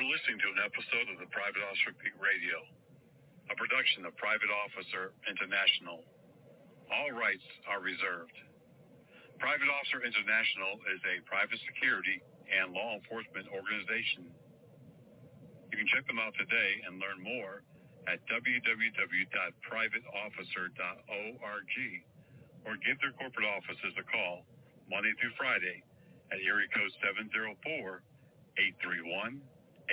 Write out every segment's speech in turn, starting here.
You're listening to an episode of the Private Officer Beat Radio, a production of Private Officer International. All rights are reserved. Private Officer International is a private security and law enforcement organization. You can check them out today and learn more at www.privateofficer.org or give their corporate offices a call Monday through Friday at area code 704-831-8109.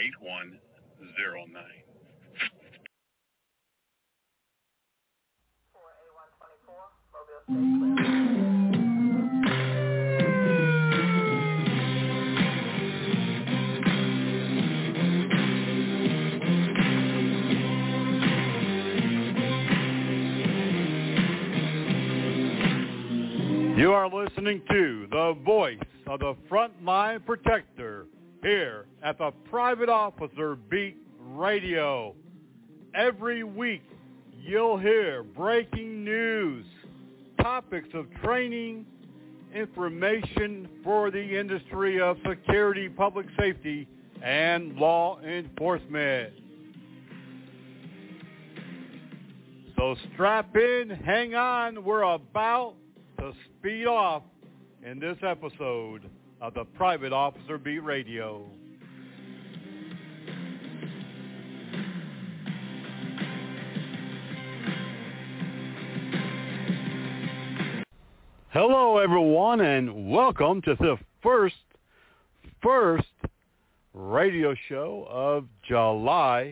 You are listening to the voice of the Frontline Protector here at the Private Officer Beat Radio. Every week you'll hear breaking news, topics of training, information for the industry of security, public safety, and law enforcement. So strap in, hang on, we're about to speed off in this episode of the Private Officer Beat Radio. Hello, everyone, and welcome to the first radio show of July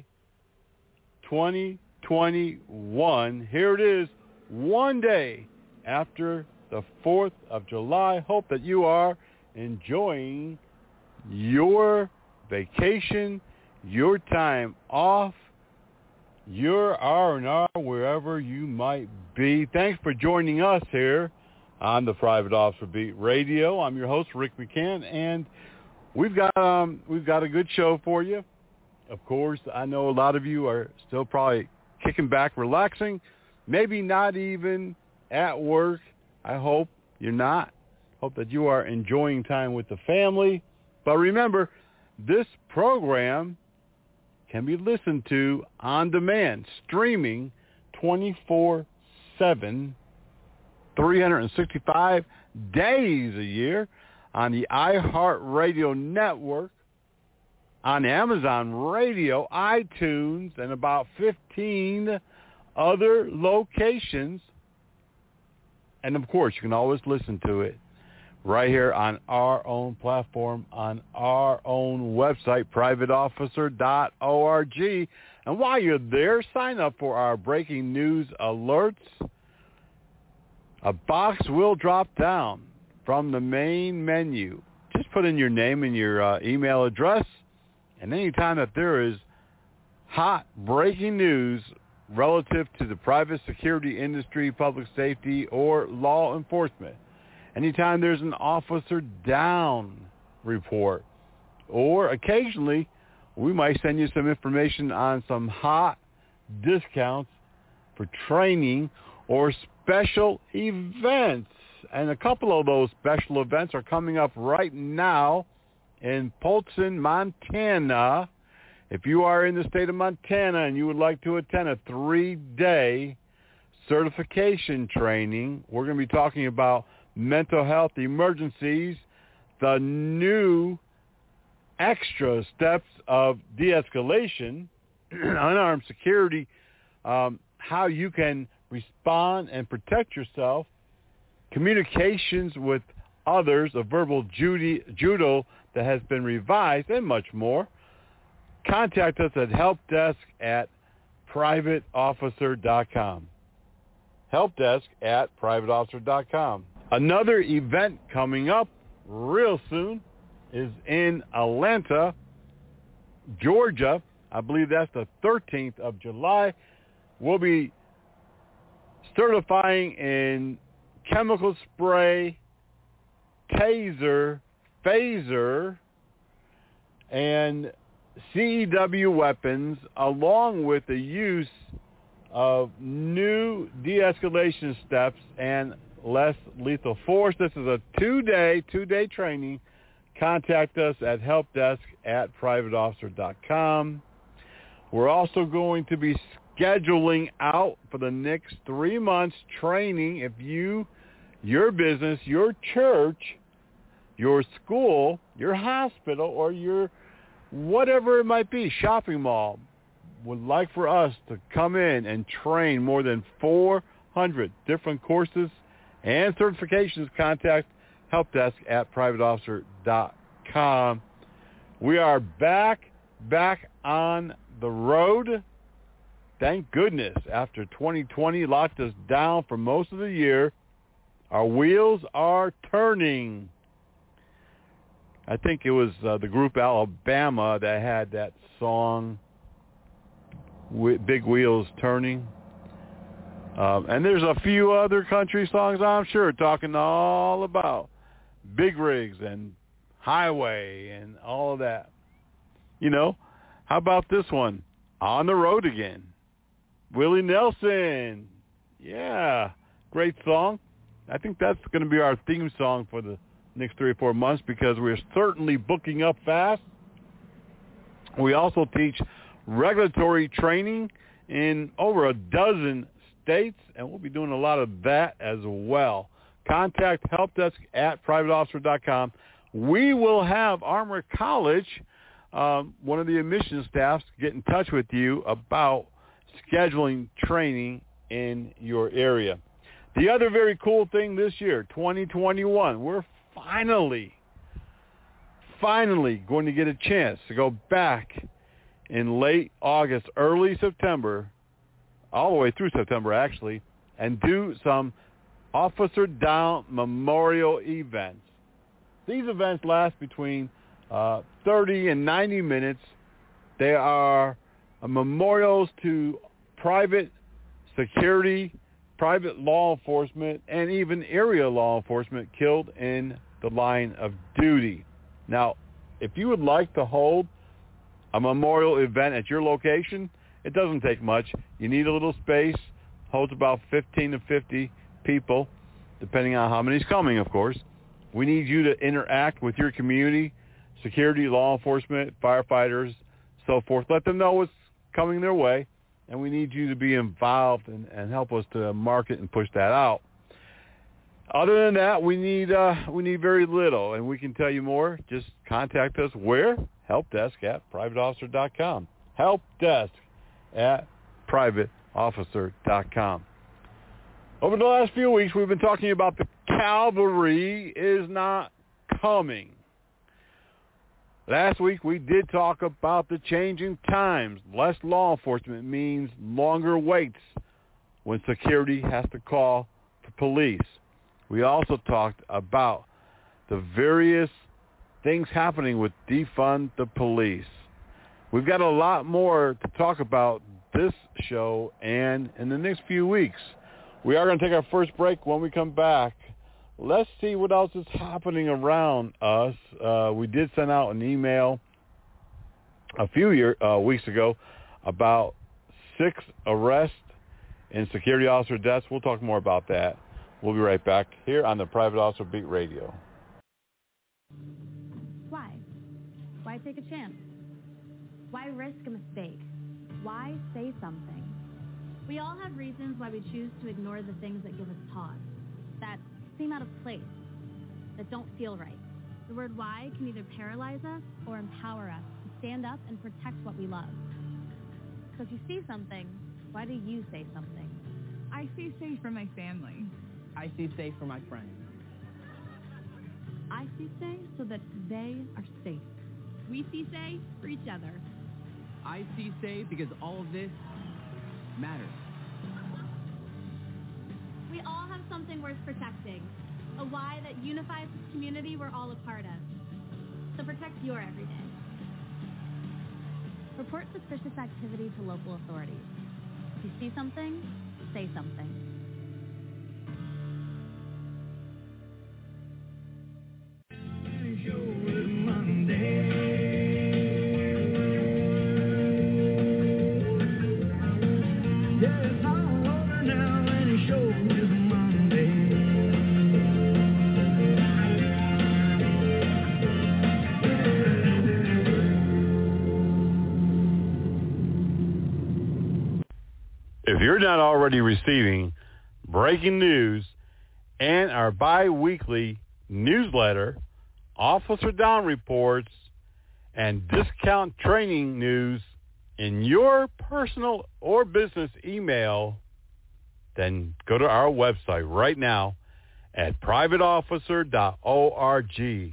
2021. Here it is, one day after the 4th of July. Hope that you are enjoying your vacation, your time off, your R&R, wherever you might be. Thanks for joining us here on the Private Officer Beat Radio. I'm your host, Rick McCann, and we've got a good show for you. Of course, I know a lot of you are still probably kicking back, relaxing, maybe not even at work. I hope you're not. Hope that you are enjoying time with the family. But remember, this program can be listened to on demand, streaming 24/7, 365 days a year on the iHeartRadio network, on Amazon Radio, iTunes, and about 15 other locations. And, of course, you can always listen to it right here on our own platform, on our own website, privateofficer.org. And while you're there, sign up for our breaking news alerts. A box will drop down from the main menu. Just put in your name and your email address, and anytime that there is hot breaking news relative to the private security industry, public safety, or law enforcement, anytime there's an officer down report, or occasionally we might send you some information on some hot discounts for training or special events. And a couple of those special events are coming up right now in Polson, Montana. If you are in the state of Montana and you would like to attend a 3-day certification training, we're going to be talking about mental health emergencies, the new extra steps of de-escalation, unarmed security, how you can respond and protect yourself, communications with others, a verbal judo that has been revised, and much more. Contact us at helpdesk@privateofficer.com. Helpdesk@privateofficer.com. Another event coming up real soon is in Atlanta, Georgia. I believe that's the 13th of July. We'll be certifying in chemical spray, taser, phaser, and CEW weapons, along with the use of new de-escalation steps and less lethal force. This is a two-day training contact us at helpdesk@privateofficer.com. We're also going to be scheduling out for the next 3 months training. If you, your business, your church, your school, your hospital, or your whatever it might be, shopping mall, would like for us to come in and train more than 400 different courses and certifications, contact helpdesk@privateofficer.com. We are back on the road. Thank goodness. After 2020 locked us down for most of the year, our wheels are turning. I think it was the group Alabama that had that song, Big Wheels Turning. And there's a few other country songs, I'm sure, talking all about big rigs and highway and all of that. You know, how about this one? On the Road Again. Willie Nelson. Yeah, great song. I think that's going to be our theme song for the next 3 or 4 months because we're certainly booking up fast. We also teach regulatory training in over a dozen states, and we'll be doing a lot of that as well. Contact helpdesk@privateofficer.com. We will have Armory College, one of the admissions staffs, get in touch with you about scheduling training in your area. The other very cool thing this year, 2021, we're finally going to get a chance to go back in late August, early September, all the way through September actually, and do some Officer Down Memorial events. These events last between 30 and 90 minutes. They are memorials to private security, private law enforcement, and even area law enforcement killed in the line of duty. Now, if you would like to hold a memorial event at your location, it doesn't take much. You need a little space, holds about 15 to 50 people, depending on how many's coming, of course. We need you to interact with your community, security, law enforcement, firefighters, so forth. Let them know what's coming their way, and we need you to be involved and help us to market and push that out. Other than that, we need very little, and we can tell you more. Just contact us. Where? Helpdesk@privateofficer.com. Helpdesk@privateofficer.com. Over the last few weeks, we've been talking about the cavalry is not coming. Last week, we did talk about the changing times. Less law enforcement means longer waits when security has to call for police. We also talked about the various things happening with defund the police. We've got a lot more to talk about this show and in the next few weeks. We are going to take our first break. When we come back, let's see what else is happening around us. We did send out an email a few weeks ago about 6 arrests and security officer deaths. We'll talk more about that. We'll be right back here on the Private Officer Beat Radio. Why? Why take a chance? Why risk a mistake? Why say something? We all have reasons why we choose to ignore the things that give us pause, that seem out of place, that don't feel right. The word why can either paralyze us or empower us to stand up and protect what we love. So if you see something, why do you say something? I see safe for my family. I see safe for my friends. I see say so that they are safe. We see say for each other. I see say because all of this matters. We all have something worth protecting, a why that unifies this community we're all a part of. So protect your everyday. Report suspicious activity to local authorities. If you see something, say something. If you're not already receiving breaking news and our bi-weekly newsletter, Officer Down reports, and discount training news in your personal or business email, then go to our website right now at privateofficer.org.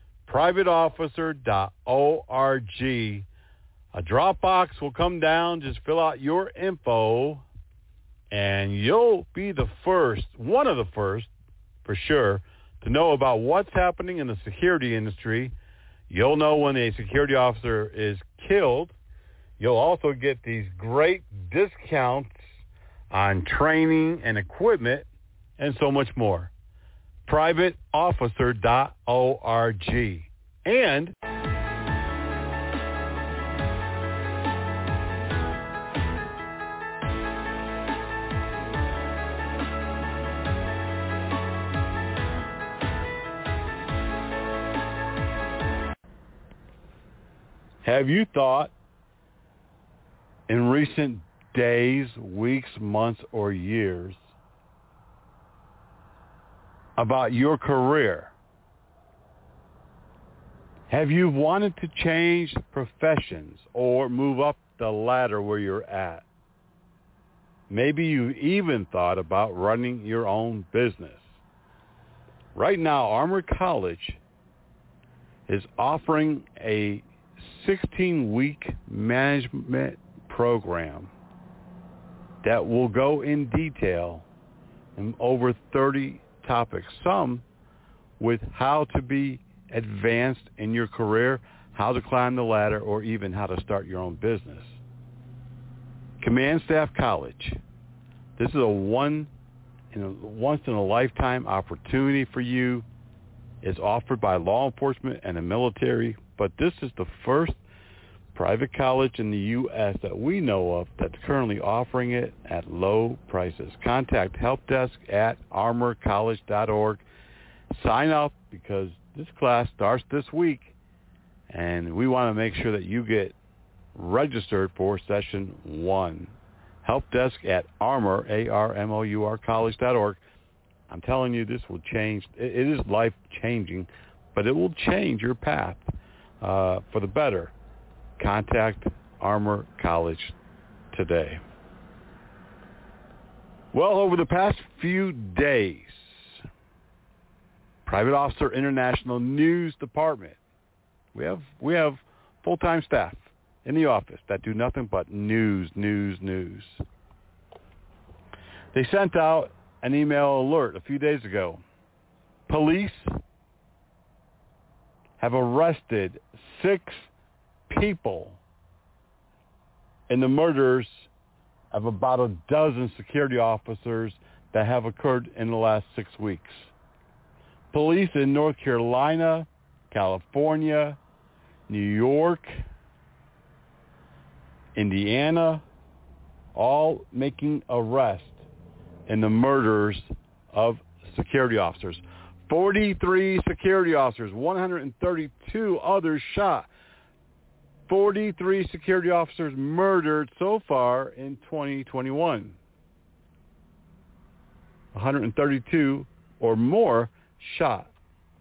privateofficer.org. A Dropbox will come down. Just fill out your info, and you'll be the first, one of the first, for sure, to know about what's happening in the security industry. You'll know when a security officer is killed. You'll also get these great discounts on training and equipment and so much more. privateofficer.org. And have you thought in recent days, weeks, months, or years about your career? Have you wanted to change professions or move up the ladder where you're at? Maybe you even thought about running your own business. Right now, Armor College is offering a 16-week management program that will go in detail in over 30 topics, some with how to be advanced in your career, how to climb the ladder, or even how to start your own business. Command Staff College. This is a once-in-a-lifetime opportunity for you. It's offered by law enforcement and the military, but this is the first private college in the U.S. that we know of that's currently offering it at low prices. Contact helpdesk at armorcollege.org. Sign up because this class starts this week, and we want to make sure that you get registered for session 1. Helpdesk at armor, A-R-M-O-U-R, college.org. I'm telling you, this will change. It is life-changing, but it will change your path for the better. Contact Armor College today. Well, over the past few days, Private Officer International News Department, we have full-time staff in the office that do nothing but news. They sent out an email alert a few days ago. Police have arrested 6 people in the murders of about a dozen security officers that have occurred in the last 6 weeks. Police in North Carolina, California, New York, Indiana, all making arrests in the murders of security officers. 43 security officers, 132 others shot. 43 security officers murdered so far in 2021. 132 or more shot.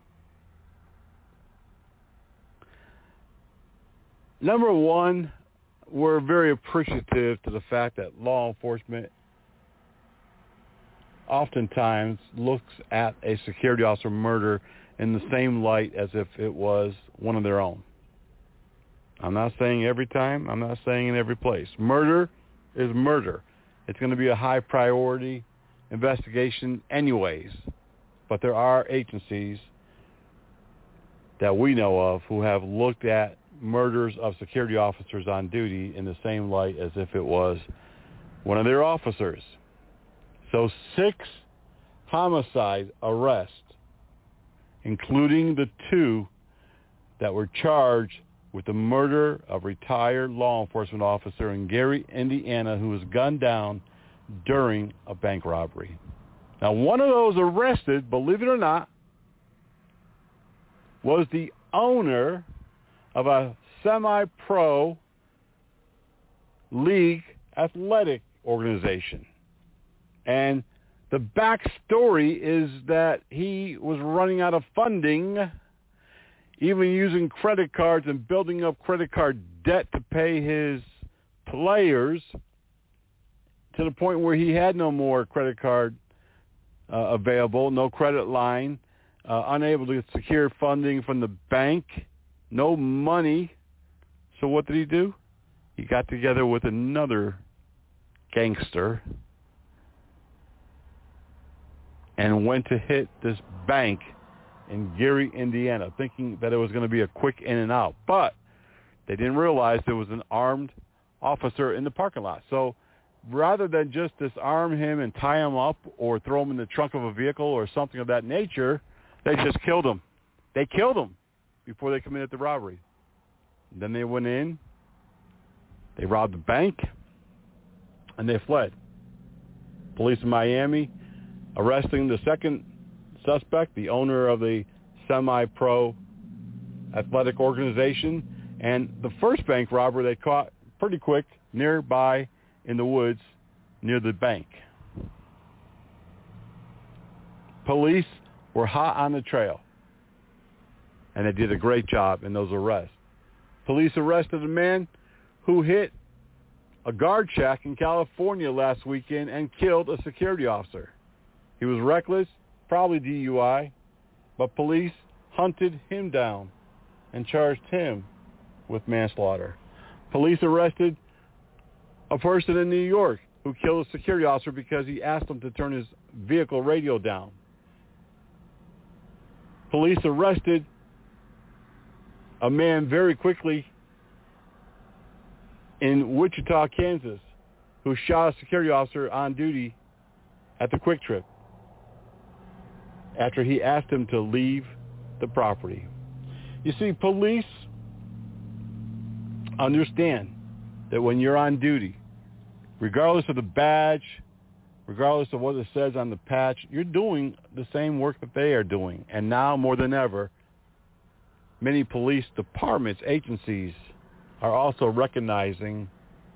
Number one, we're very appreciative to the fact that law enforcement oftentimes looks at a security officer murder in the same light as if it was one of their own. I'm not saying every time. I'm not saying in every place. Murder is murder. It's going to be a high priority investigation anyways. But there are agencies that we know of who have looked at murders of security officers on duty in the same light as if it was one of their officers. So 6 homicide arrests, including the 2 that were charged with the murder of retired law enforcement officer in Gary, Indiana, who was gunned down during a bank robbery. Now, one of those arrested, believe it or not, was the owner of a semi-pro league athletic organization. And the backstory is that he was running out of funding, even using credit cards and building up credit card debt to pay his players, to the point where he had no more credit card available, no credit line, unable to secure funding from the bank, no money. So what did he do? He got together with another gangster and went to hit this bank in Gary, Indiana, thinking that it was going to be a quick in and out. But they didn't realize there was an armed officer in the parking lot. So rather than just disarm him and tie him up or throw him in the trunk of a vehicle or something of that nature, they just killed him. They killed him before they committed the robbery. And then they went in, they robbed the bank, and they fled. Police in Miami arresting the second suspect, the owner of the semi-pro athletic organization, and the first bank robber they caught pretty quick nearby in the woods near the bank. Police were hot on the trail, and they did a great job in those arrests. Police arrested a man who hit a guard shack in California last weekend and killed a security officer. He was reckless, probably DUI, but police hunted him down and charged him with manslaughter. Police arrested a person in New York who killed a security officer because he asked him to turn his vehicle radio down. Police arrested a man very quickly in Wichita, Kansas, who shot a security officer on duty at the Quick Trip after he asked him to leave the property. You see, police understand that when you're on duty, regardless of the badge, regardless of what it says on the patch, you're doing the same work that they are doing. And now more than ever, many police departments, agencies, are also recognizing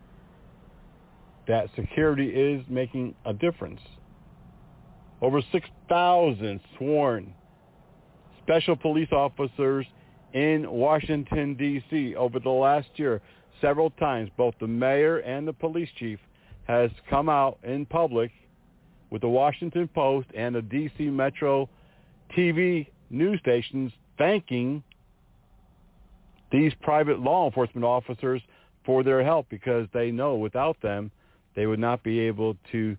that security is making a difference. Over 6,000 sworn special police officers in Washington, D.C. over the last year. Several times, both the mayor and the police chief has come out in public with the Washington Post and the D.C. Metro TV news stations thanking these private law enforcement officers for their help, because they know without them they would not be able to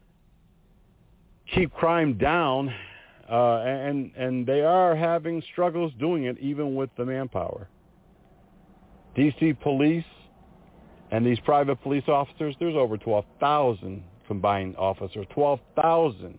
keep crime down, and they are having struggles doing it even with the manpower. D.C. police and these private police officers, there's over 12,000 combined officers, 12,000.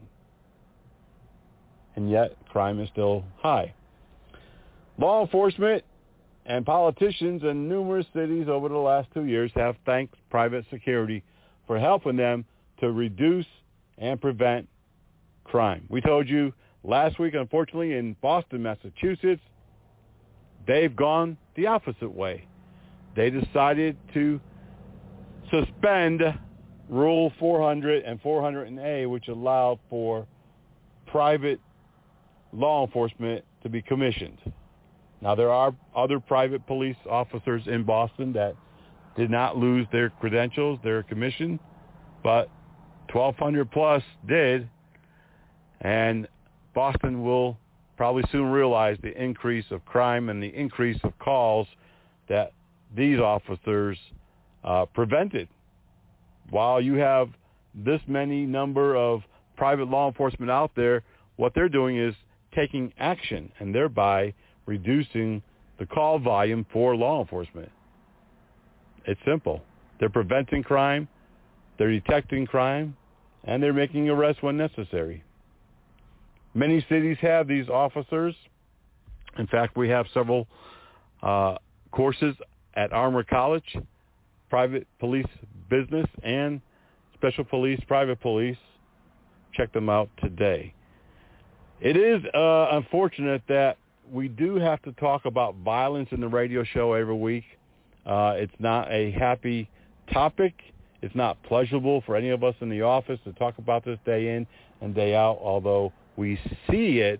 And yet crime is still high. Law enforcement and politicians in numerous cities over the last 2 years have thanked private security for helping them to reduce and prevent crime. We told you last week, unfortunately, in Boston, Massachusetts, they've gone the opposite way. They decided to suspend Rule 400 and 400A, which allowed for private law enforcement to be commissioned. Now, there are other private police officers in Boston that did not lose their credentials, their commission, but 1,200 plus did, and Boston will probably soon realize the increase of crime and the increase of calls that these officers prevented. While you have this many number of private law enforcement out there, what they're doing is taking action and thereby reducing the call volume for law enforcement. It's simple. They're preventing crime, they're detecting crime, and they're making arrests when necessary. Many cities have these officers. In fact, we have several courses at Armour College, private police business and special police, private police. Check them out today. It is unfortunate that we do have to talk about violence in the radio show every week. It's not a happy topic. It's not pleasurable for any of us in the office to talk about this day in and day out, although we see it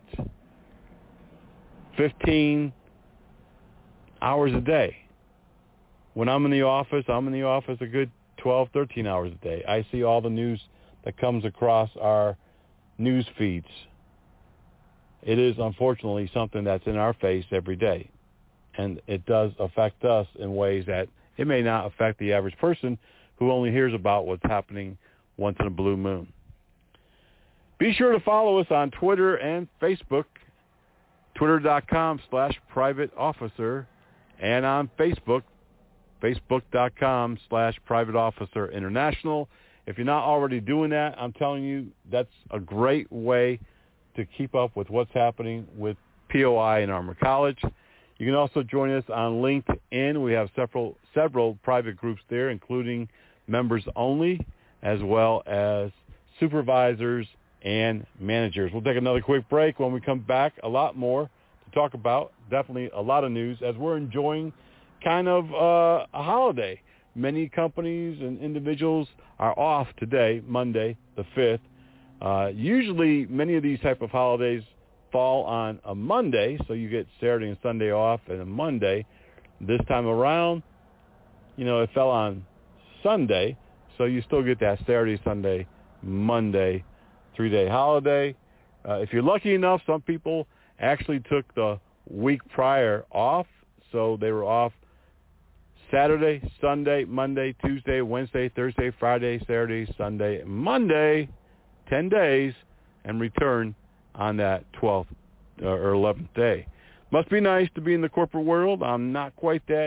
15 hours a day. When I'm in the office a good 12, 13 hours a day. I see all the news that comes across our news feeds. It is unfortunately something that's in our face every day. And it does affect us in ways that it may not affect the average person who only hears about what's happening once in a blue moon. Be sure to follow us on Twitter and Facebook, twitter.com/private officer, and on Facebook, facebook.com/private officer international. If you're not already doing that, I'm telling you, that's a great way to keep up with what's happening with POI and Armor College. You can also join us on LinkedIn. We have several private groups there, including members only, as well as supervisors and managers. We'll take another quick break. When we come back, a lot more to talk about. Definitely a lot of news as we're enjoying kind of a holiday. Many companies and individuals are off today, Monday the 5th. Usually many of these type of holidays fall on a Monday, so you get Saturday and Sunday off and a Monday. This time around, it fell on Sunday, so you still get that Saturday, Sunday, Monday, 3-day holiday. If you're lucky enough, some people actually took the week prior off, so they were off Saturday, Sunday, Monday, Tuesday, Wednesday, Thursday, Friday, Saturday, Sunday, Monday, 10 days, and return on that 12th or 11th day. Must be nice to be in the corporate world. I'm not quite that.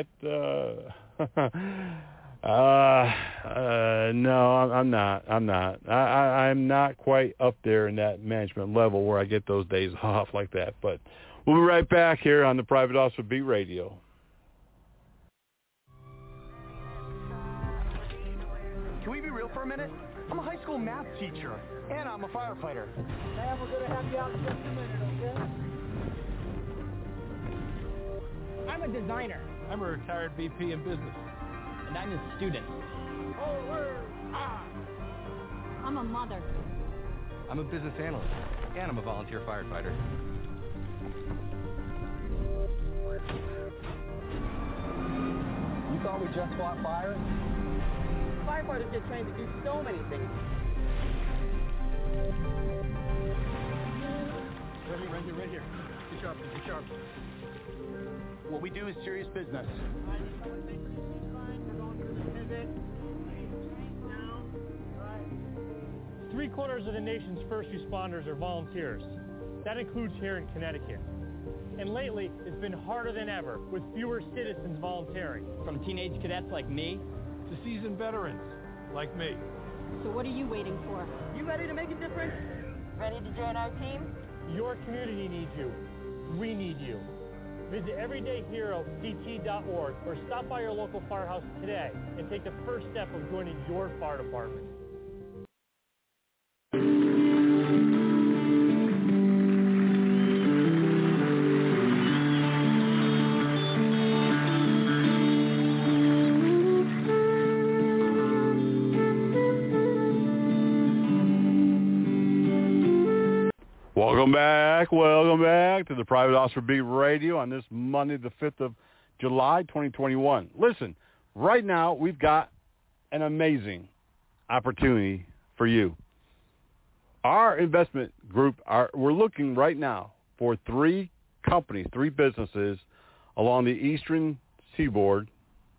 No, I'm not. I'm not quite up there in that management level where I get those days off like that. But we'll be right back here on the Private Officer Beat Radio. Can we be real for a minute? I'm a high school math teacher, and I'm a firefighter. Man, we're going to have you out in just a minute, okay? I'm a designer. I'm a retired VP in business. And I'm a student. I'm a mother. I'm a business analyst, and I'm a volunteer firefighter. You thought we just fought fires? Firefighters get trained to do so many things. Right here. Get sharp. What we do is serious business. Three-quarters of the nation's first responders are volunteers. That includes here in Connecticut. And lately, it's been harder than ever, with fewer citizens volunteering. From teenage cadets like me to seasoned veterans like me. So what are you waiting for? You ready to make a difference? Ready to join our team? Your community needs you. We need you. Visit everydayheroct.org or stop by your local firehouse today and take the first step of joining your fire department. Welcome back to the Private Officer Beat Radio on this Monday, the 5th of July, 2021. Listen, right now we've got an amazing opportunity for you. Our investment group, we're looking right now for 3 companies, 3 businesses along the eastern seaboard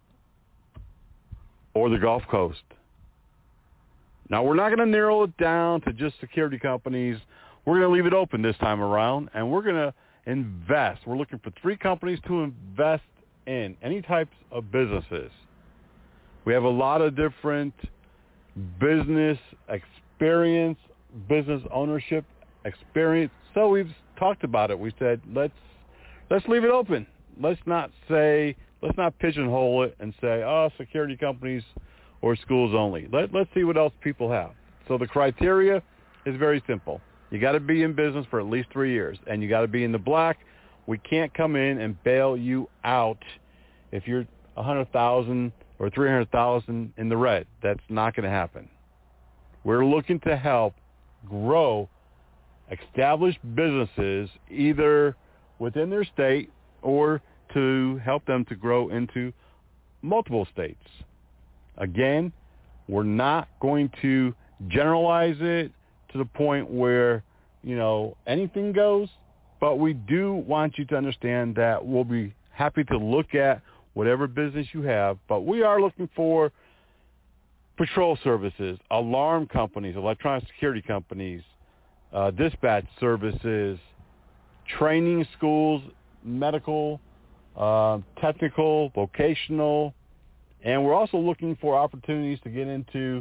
or the Gulf Coast. Now, we're not going to narrow it down to just security companies. We're going to leave it open this time around, and we're going to invest. We're looking for 3 companies to invest in, any types of businesses. We have a lot of different business experience, business ownership experience. So we've talked about it. We said, let's leave it open. Let's not pigeonhole it and say, security companies or schools only. Let's see what else people have. So the criteria is very simple. You got to be in business for at least 3 years, and you got to be in the black. We can't come in and bail you out if you're $100,000 or $300,000 in the red. That's not going to happen. We're looking to help grow established businesses either within their state or to help them to grow into multiple states. Again, we're not going to generalize it to the point where, anything goes, but we do want you to understand that we'll be happy to look at whatever business you have, but we are looking for patrol services, alarm companies, electronic security companies, dispatch services, training schools, medical, technical, vocational, and we're also looking for opportunities to get into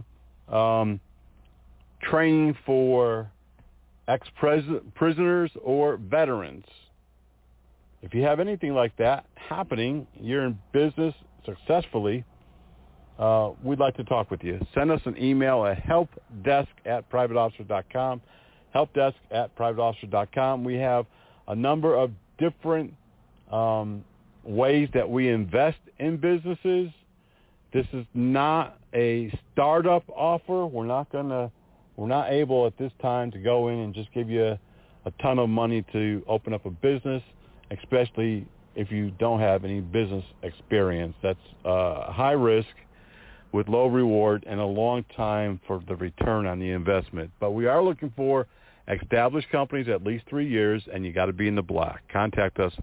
training for ex-prisoners or veterans. If you have anything like that happening, you're in business successfully, we'd like to talk with you. Send us an email at helpdesk@privateofficer.com, helpdesk@privateofficer.com. We have a number of different ways that we invest in businesses. This is not a startup offer. We're not able at this time to go in and just give you a ton of money to open up a business, especially if you don't have any business experience. That's high risk with low reward and a long time for the return on the investment. But we are looking for established companies at least 3 years, and you got to be in the black. Contact us,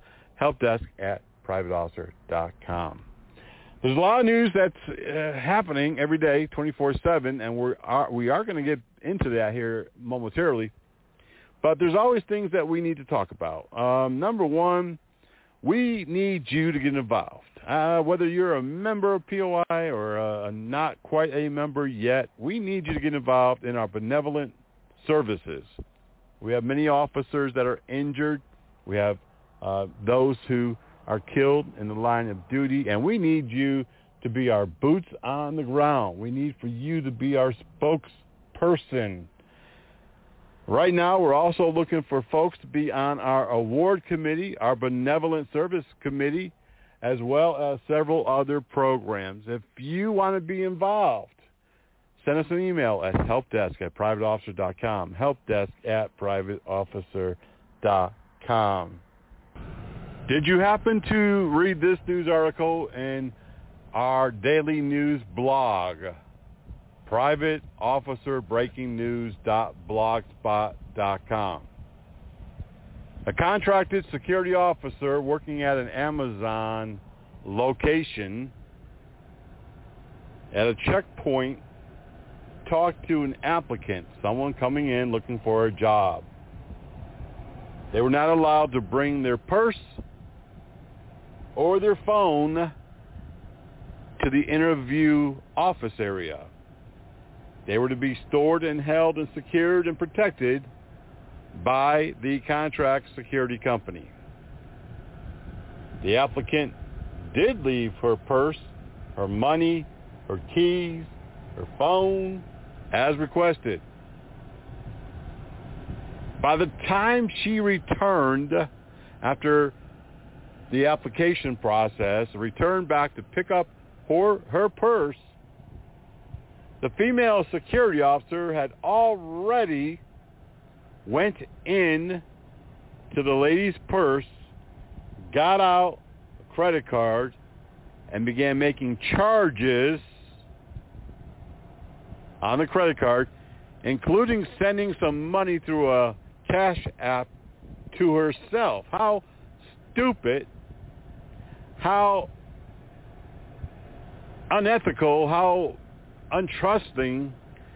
helpdesk@privateofficer.com. There's a lot of news that's happening every day, 24/7, and we are going to get into that here momentarily. But there's always things that we need to talk about. Number one, we need you to get involved. Whether you're a member of POI or not quite a member yet, we need you to get involved in our benevolent services. We have many officers that are injured. We have those who are killed in the line of duty, and we need you to be our boots on the ground. We need for you to be our spokesperson. Right now, we're also looking for folks to be on our award committee, our benevolent service committee, as well as several other programs. If you want to be involved, send us an email at helpdesk@privateofficer.com, helpdesk@privateofficer.com. Did you happen to read this news article in our daily news blog? privateofficerbreakingnews.blogspot.com. A contracted security officer working at an Amazon location at a checkpoint talked to an applicant, someone coming in looking for a job. They were not allowed to bring their purse or their phone to the interview office area. They were to be stored and held and secured and protected by the contract security company. The applicant did leave her purse, her money, her keys, her phone, as requested. By the time she returned after the application process, returned back to pick up her purse, the female security officer had already went in to the lady's purse, got out a credit card, and began making charges on the credit card, including sending some money through a Cash App to herself. How stupid, how unethical, how untrusting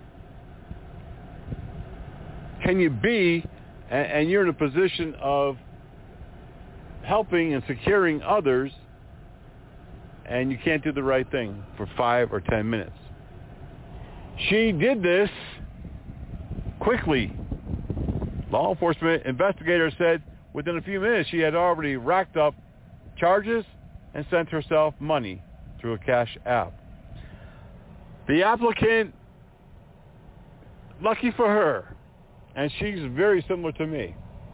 can you be, and you're in a position of helping and securing others, and you can't do the right thing for 5 or 10 minutes. She did this quickly. Law enforcement investigators said within a few minutes she had already racked up charges and sent herself money through a Cash App. The applicant, lucky for her, and she's very similar to me,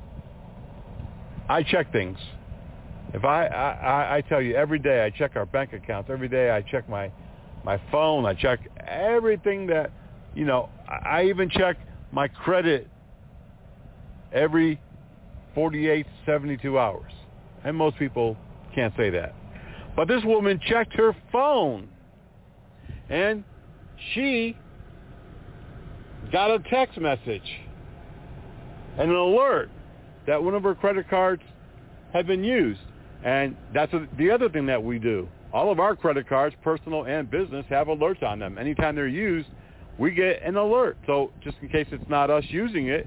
I check things. If I tell you every day I check our bank accounts, every day I check my my phone. I check everything that, I even check my credit every 48, 72 hours. And most people can't say that. But this woman checked her phone, and she got a text message and an alert that one of her credit cards had been used. And that's the other thing that we do. All of our credit cards, personal and business, have alerts on them. Anytime they're used, we get an alert. So just in case it's not us using it,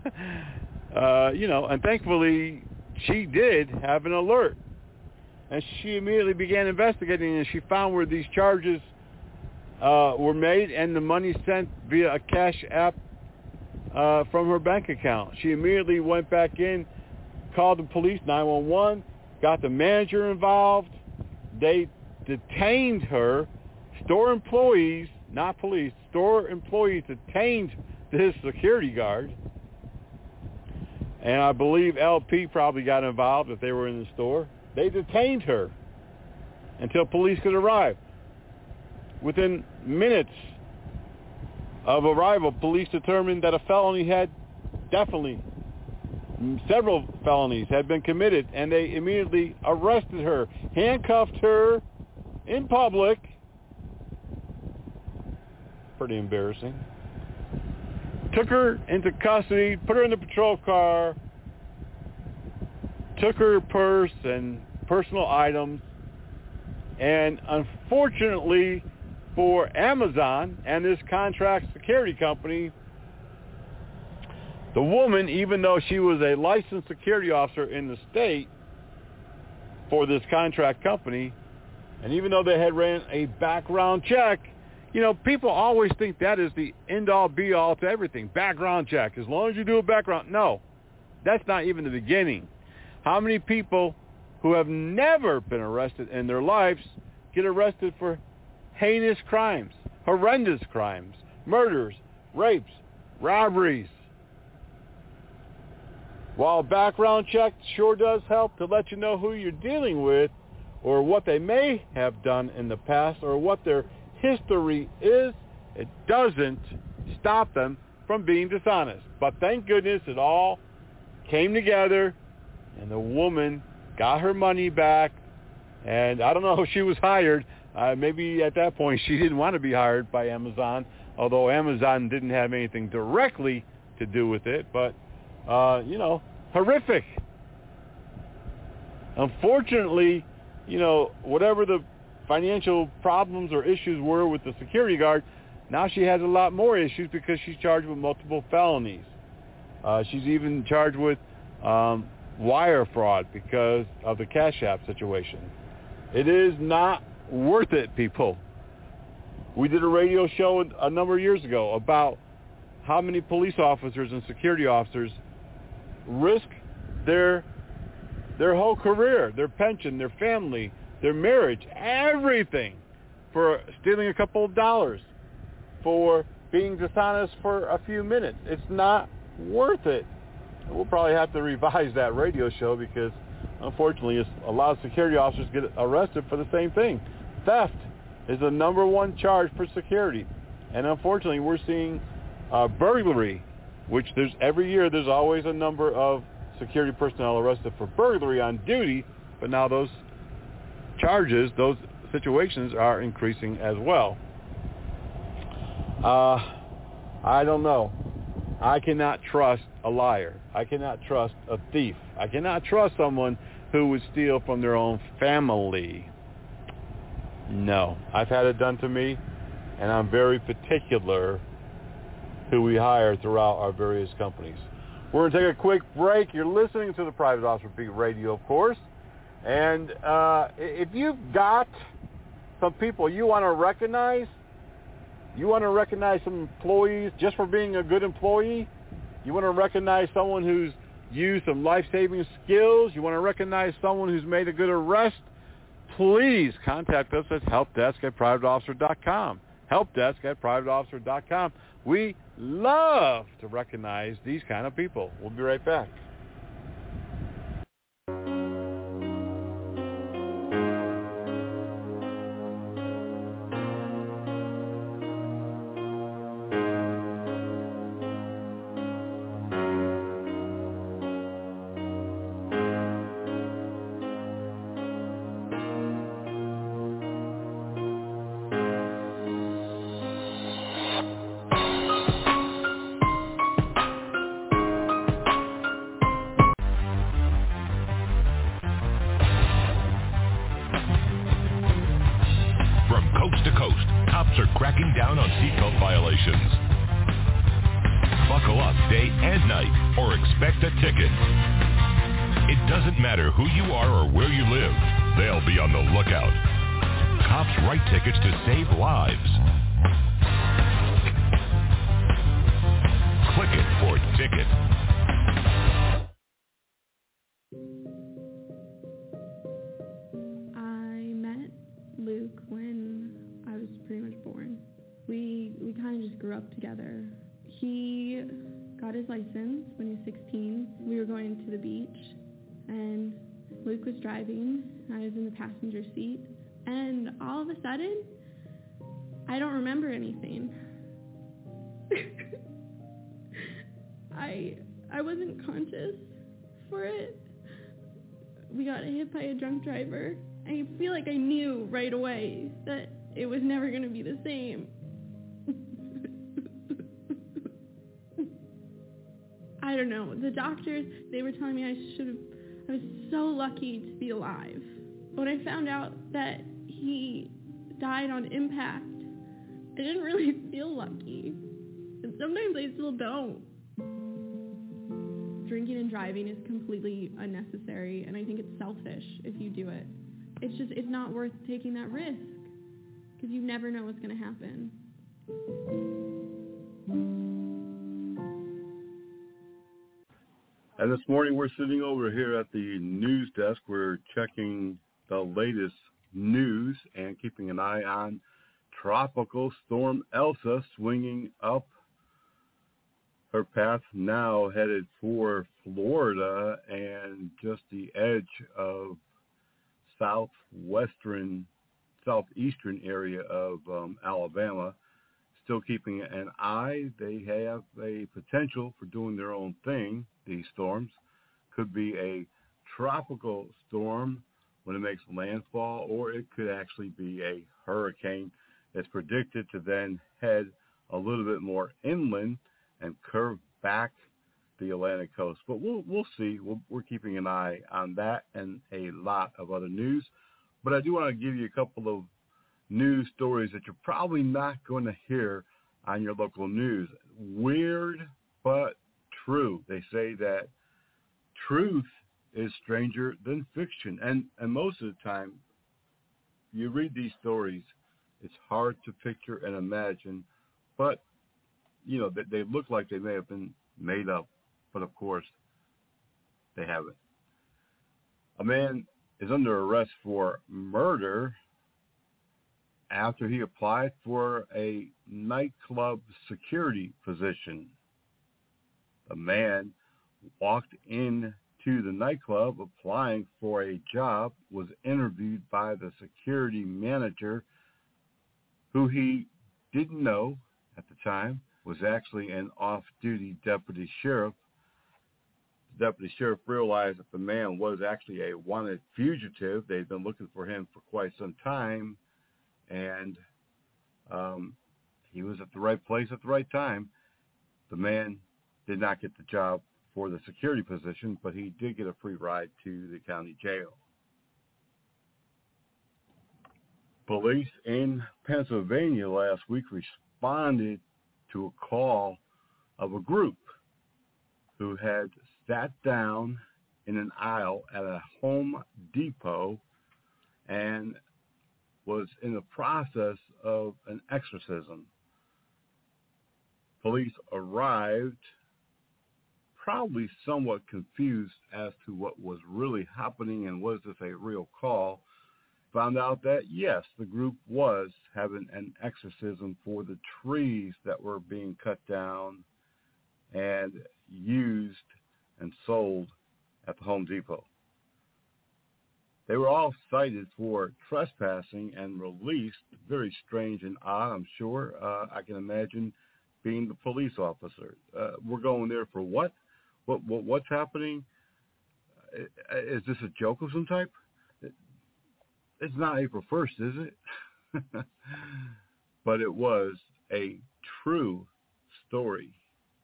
and thankfully she did have an alert. And she immediately began investigating, and she found where these charges were made and the money sent via a cash app from her bank account. She immediately went back in, called the police, 911, got the manager involved. They detained her. Store employees, not police, store employees detained this security guard. And I believe LP probably got involved if they were in the store. They detained her until police could arrive. Within minutes of arrival, police determined that a felony several felonies had been committed, and they immediately arrested her, handcuffed her in public. Pretty embarrassing. Took her into custody, put her in the patrol car, took her purse and personal items, and unfortunately for Amazon and this contract security company, the woman, even though she was a licensed security officer in the state for this contract company, and even though they had ran a background check, people always think that is the end-all, be-all to everything. Background check. As long as you do a background. No, that's not even the beginning. How many people who have never been arrested in their lives get arrested for heinous crimes, horrendous crimes, murders, rapes, robberies? While background check sure does help to let you know who you're dealing with or what they may have done in the past or what their history is, it doesn't stop them from being dishonest. But thank goodness it all came together and the woman got her money back. And I don't know if she was hired. Maybe at that point she didn't want to be hired by Amazon, although Amazon didn't have anything directly to do with it. But, horrific. Unfortunately, whatever the financial problems or issues were with the security guard, now she has a lot more issues because she's charged with multiple felonies. She's even charged with wire fraud because of the Cash App situation. It is not worth it, people. We did a radio show a number of years ago about how many police officers and security officers risk their whole career, their pension, their family, their marriage, everything for stealing a couple of dollars, for being dishonest for a few minutes. It's not worth it. We'll probably have to revise that radio show because, unfortunately, a lot of security officers get arrested for the same thing. Theft is the number one charge for security. And unfortunately, we're seeing burglary, which every year there's always a number of security personnel arrested for burglary on duty, but now those charges, those situations are increasing as well. I don't know. I cannot trust a liar. I cannot trust a thief. I cannot trust someone who would steal from their own family. No. I've had it done to me, and I'm very particular who we hire throughout our various companies. We're going to take a quick break. You're listening to the Private Officer Beat Radio, of course. And if you've got some people you want to recognize some employees just for being a good employee, you want to recognize someone who's used some life-saving skills, you want to recognize someone who's made a good arrest, please contact us at helpdesk@privateofficer.com. Helpdesk@privateofficer.com. We love to recognize these kind of people. We'll be right back. From coast to coast, cops are cracking down on seatbelt violations. Buckle up day and night or expect a ticket. It doesn't matter who you are or where you live. They'll be on the lookout. Cops write tickets to save lives. Click it for ticket. I met Luke when I was pretty much born. We kind of just grew up together. He got his license when he was 16. We were going to the beach, and Luke was driving. I was in the passenger seat, and all of a sudden, I don't remember anything. I wasn't conscious for it. We got hit by a drunk driver. I feel like I knew right away that it was never going to be the same. I don't know. The doctors, they were telling me I was so lucky to be alive. When I found out that he died on impact, I didn't really feel lucky. And sometimes I still don't. Drinking and driving is completely unnecessary, and I think it's selfish if you do it. It's not worth taking that risk, because you never know what's going to happen. And this morning we're sitting over here at the news desk. We're checking the latest news and keeping an eye on Tropical Storm Elsa swinging up her path now, headed for Florida and just the edge of southeastern area of Alabama. Still keeping an eye. They have a potential for doing their own thing. These storms could be a tropical storm when it makes landfall, or it could actually be a hurricane. It's predicted to then head a little bit more inland and curve back the Atlantic coast. But we'll see. We're keeping an eye on that and a lot of other news. But I do want to give you a couple of news stories that you're probably not going to hear on your local news. Weird, but true. They say that truth is stranger than fiction. And most of the time, you read these stories, it's hard to picture and imagine, but you know, they look like they may have been made up, but of course, they haven't. A man is under arrest for murder after he applied for a nightclub security position. The man walked into the nightclub applying for a job, was interviewed by the security manager, who he didn't know at the time was actually an off-duty deputy sheriff. The deputy sheriff realized that the man was actually a wanted fugitive. They'd been looking for him for quite some time, and he was at the right place at the right time. The man did not get the job for the security position, but he did get a free ride to the county jail. Police in Pennsylvania last week responded to a call of a group who had sat down in an aisle at a Home Depot and was in the process of an exorcism. Police arrived probably somewhat confused as to what was really happening and was this a real call. Found out that, yes, the group was having an exorcism for the trees that were being cut down and used and sold at the Home Depot. They were all cited for trespassing and released. Very strange and odd, I'm sure. I can imagine being the police officer. We're going there for what? What's happening? Is this a joke of some type? It's not April 1st, is it? But it was a true story.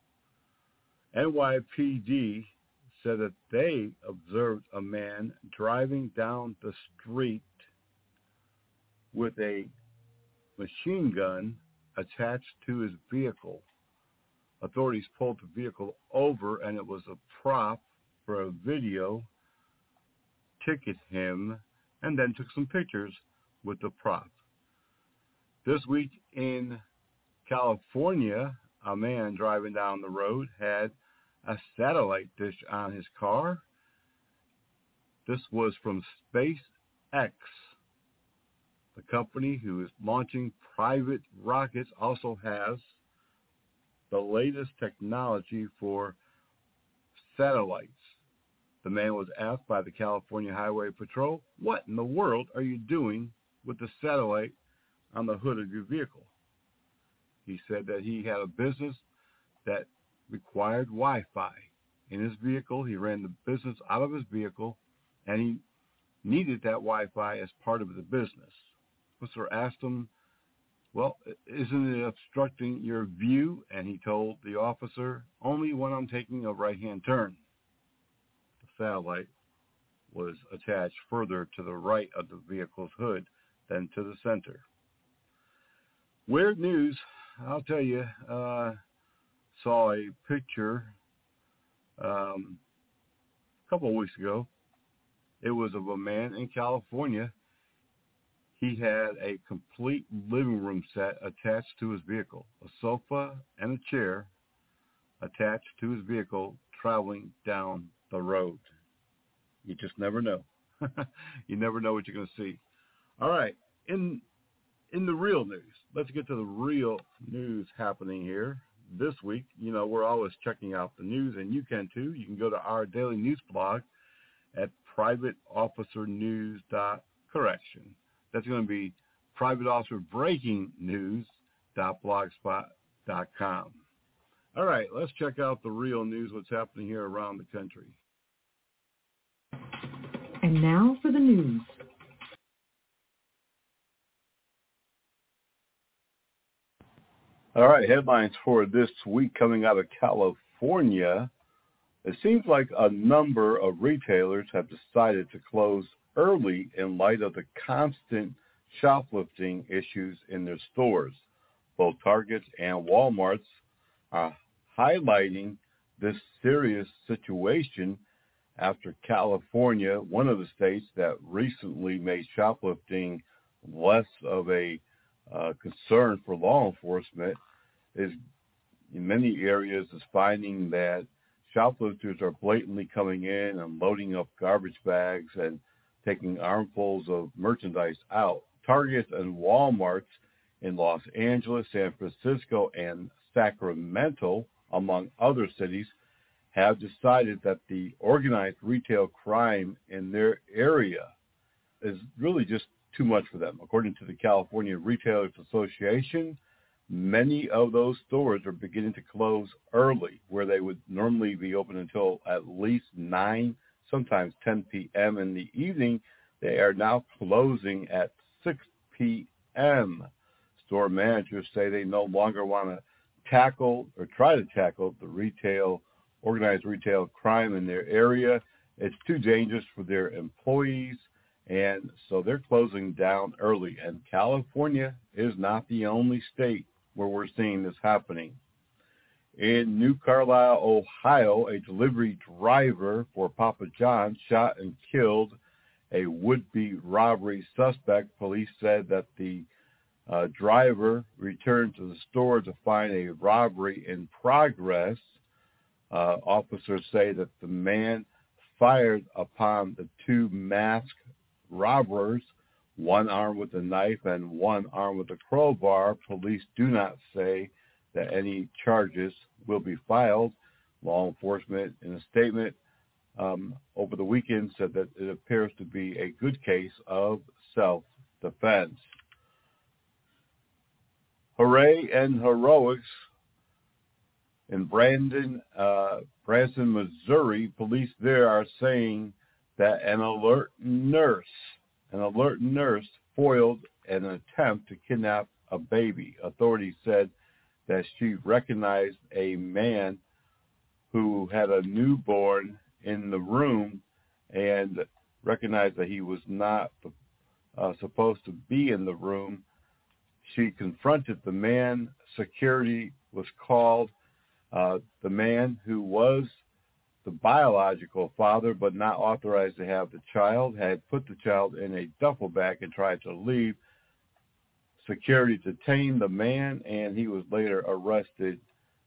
NYPD said that they observed a man driving down the street with a machine gun attached to his vehicle. Authorities pulled the vehicle over, and it was a prop for a video, ticketed him, and then took some pictures with the prop. This week in California, a man driving down the road had a satellite dish on his car. This was from SpaceX. The company who is launching private rockets also has the latest technology for satellites. The man was asked by the California Highway Patrol, "What in the world are you doing with the satellite on the hood of your vehicle?" He said that he had a business that required Wi-Fi in his vehicle. He ran the business out of his vehicle, and he needed that Wi-Fi as part of the business. Officer asked him, "Well, isn't it obstructing your view?" And he told the officer, "Only when I'm taking a right-hand turn." The satellite was attached further to the right of the vehicle's hood than to the center. Weird news, I'll tell you. Saw a picture a couple of weeks ago. It was of a man in California. He had a complete living room set attached to his vehicle, a sofa and a chair attached to his vehicle traveling down the road. You just never know. You never know what you're going to see. All right, in the real news, let's get to the real news happening here. This week, you know, we're always checking out the news, and you can too. You can go to our daily news blog at privateofficernews.correction. That's going to be privateofficerbreakingnews.blogspot.com. All right, let's check out the real news, what's happening here around the country. And now for the news. All right, headlines for this week coming out of California. It seems like a number of retailers have decided to close early in light of the constant shoplifting issues in their stores. Both Targets and Walmarts are highlighting this serious situation after California, one of the states that recently made shoplifting less of a concern for law enforcement, is in many areas is finding that shoplifters are blatantly coming in and loading up garbage bags and taking armfuls of merchandise out. Targets and Walmarts in Los Angeles, San Francisco, and Sacramento, among other cities, have decided that the organized retail crime in their area is really just too much for them. According to the California Retailers Association, many of those stores are beginning to close early, where they would normally be open until at least 9, sometimes 10 p.m. in the evening. They are now closing at 6 p.m. Store managers say they no longer want to tackle or try to tackle the organized retail crime in their area. It's too dangerous for their employees, and so they're closing down early. And California is not the only state where we're seeing this happening. In New Carlisle, Ohio, a delivery driver for Papa John's shot and killed a would-be robbery suspect. Police said that the driver returned to the store to find a robbery in progress. Officers say that the man fired upon the two masked robbers, one armed with a knife and one armed with a crowbar. Police do not say that any charges will be filed. Law enforcement, in a statement over the weekend, said that it appears to be a good case of self-defense. Hooray and heroics. In Branson, Missouri, police there are saying that an alert nurse foiled an attempt to kidnap a baby. Authorities said that she recognized a man who had a newborn in the room and recognized that he was not supposed to be in the room. She confronted the man. Security was called. The man who was the biological father but not authorized to have the child had put the child in a duffel bag and tried to leave. Security detained the man, and he was later arrested.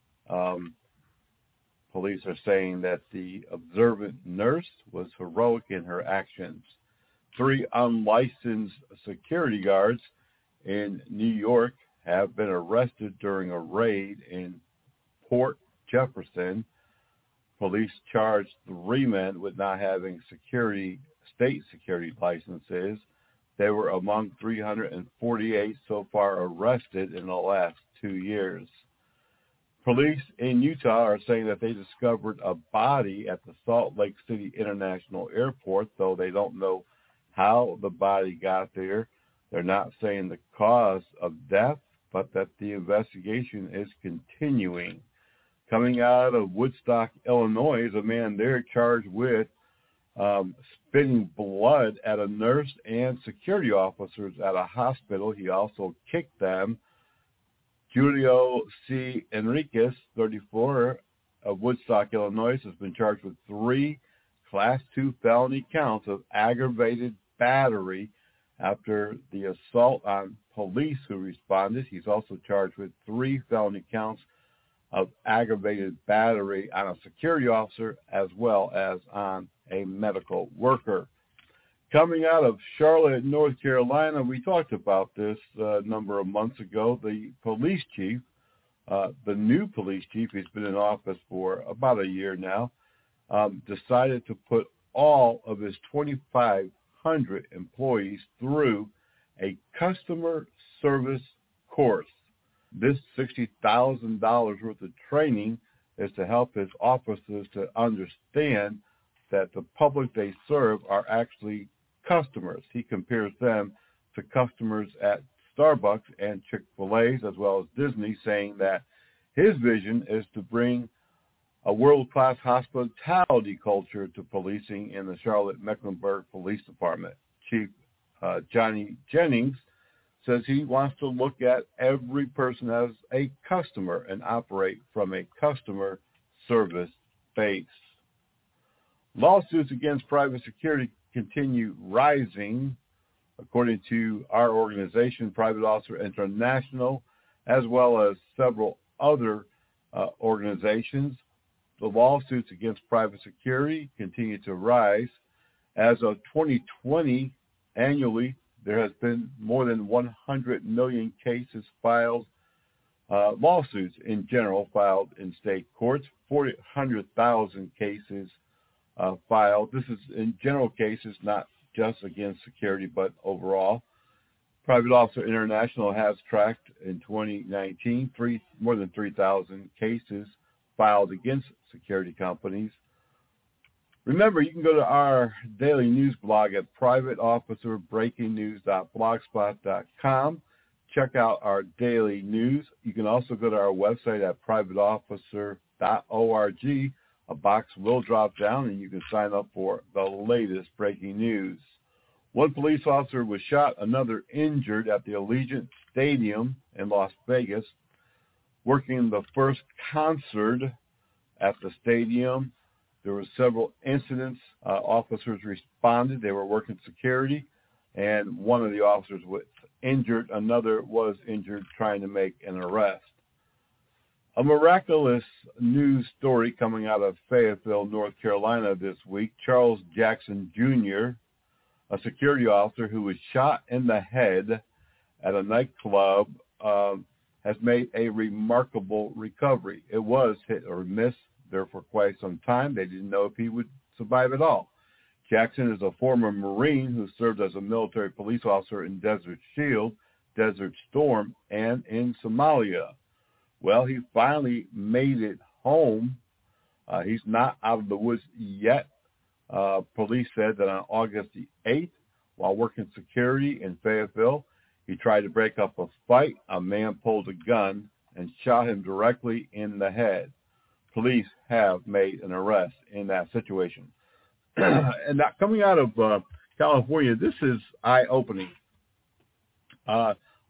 Police are saying that the observant nurse was heroic in her actions. 3 unlicensed security guards in New York have been arrested during a raid in Port Jefferson. Police charged 3 men with not having state security licenses. They were among 348 so far arrested in the last 2 years. Police in Utah are saying that they discovered a body at the Salt Lake City International Airport, though they don't know how the body got there. They're not saying the cause of death, but that the investigation is continuing. Coming out of Woodstock, Illinois, is a man there charged with spitting blood at a nurse and security officers at a hospital. He also kicked them. Julio C. Enriquez, 34, of Woodstock, Illinois, has been charged with 3 Class 2 felony counts of aggravated battery after the assault on police who responded. He's also charged with 3 felony counts of aggravated battery on a security officer as well as on a medical worker. Coming out of Charlotte, North Carolina, we talked about this a number of months ago. The police chief, the new police chief, he's been in office for about a year now, decided to put all of his 2,500 employees through a customer service course. This $60,000 worth of training is to help his officers to understand that the public they serve are actually customers. He compares them to customers at Starbucks and Chick-fil-A's as well as Disney, saying that his vision is to bring a world-class hospitality culture to policing in the Charlotte-Mecklenburg Police Department. Chief Johnny Jennings says he wants to look at every person as a customer and operate from a customer service base. Lawsuits against private security continue rising, according to our organization, Private Officer International, as well as several other organizations. The lawsuits against private security continue to rise. As of 2020, annually, there has been more than 100 million cases filed, lawsuits in general filed in state courts, 400,000 cases filed. This is in general cases, not just against security, but overall. Private Officer International has tracked in 2019 more than 3,000 cases filed against security companies. Remember, you can go to our daily news blog at privateofficerbreakingnews.blogspot.com. Check out our daily news. You can also go to our website at privateofficer.org. A box will drop down, and you can sign up for the latest breaking news. 1 police officer was shot, another injured at the Allegiant Stadium in Las Vegas. Working the first concert at the stadium, there were several incidents. Officers responded. They were working security, and one of the officers was injured. Another was injured trying to make an arrest. A miraculous news story coming out of Fayetteville, North Carolina this week. Charles Jackson Jr., a security officer who was shot in the head at a nightclub, has made a remarkable recovery. It was hit or miss there for quite some time. They didn't know if he would survive at all. Jackson is a former Marine who served as a military police officer in Desert Shield, Desert Storm, and in Somalia. Well, he finally made it home. He's not out of the woods yet. Police said that on August the 8th, while working security in Fayetteville, he tried to break up a fight. A man pulled a gun and shot him directly in the head. Police have made an arrest in that situation. And that, coming out of California, this is eye-opening. A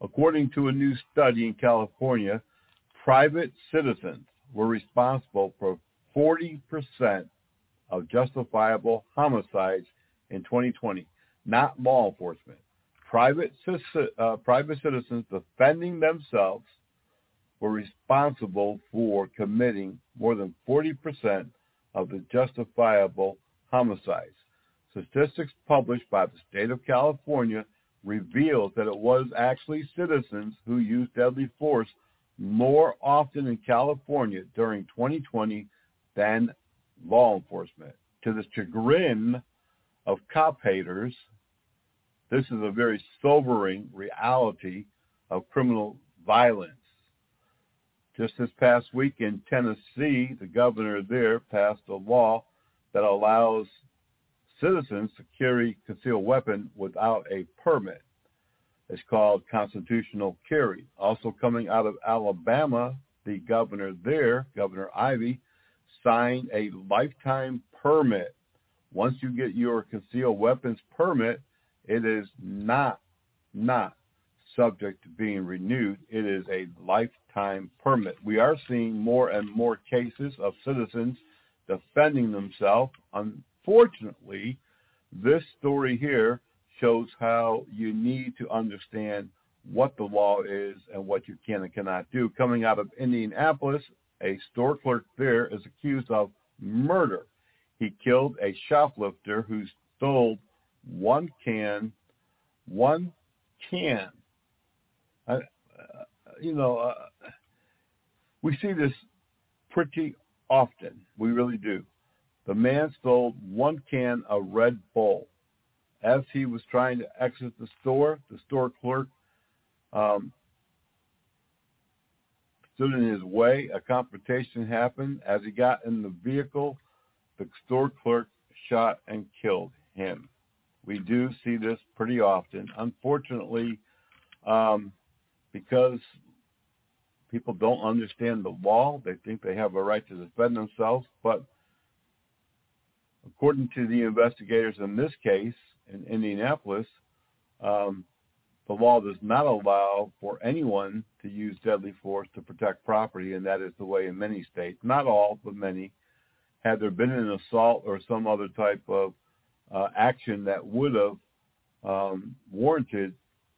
According to a new study in California, private citizens were responsible for 40% of justifiable homicides in 2020, not law enforcement. Private citizens defending themselves were responsible for committing more than 40% of the justifiable homicides. Statistics published by the state of California reveals that it was actually citizens who used deadly force more often in California during 2020 than law enforcement. To the chagrin of cop haters, this is a very sobering reality of criminal violence. Just this past week in Tennessee, the governor there passed a law that allows citizens to carry concealed weapon without a permit. It's called constitutional carry. Also coming out of Alabama, the governor there, Governor Ivey, signed a lifetime permit. Once you get your concealed weapons permit, it is not subject to being renewed. It is a lifetime permit. We are seeing more and more cases of citizens defending themselves. Unfortunately, this story here shows how you need to understand what the law is and what you can and cannot do. Coming out of Indianapolis, a store clerk there is accused of murder. He killed a shoplifter who stole one can. We see this pretty often. We really do. The man stole one can of Red Bull. As he was trying to exit the store clerk stood in his way. A confrontation happened. As he got in the vehicle, the store clerk shot and killed him. We do see this pretty often. Unfortunately, because people don't understand the law, they think they have a right to defend themselves. But according to the investigators in this case, in Indianapolis, the law does not allow for anyone to use deadly force to protect property, and that is the way in many states. Not all, but many. Had there been an assault or some other type of action that would have warranted,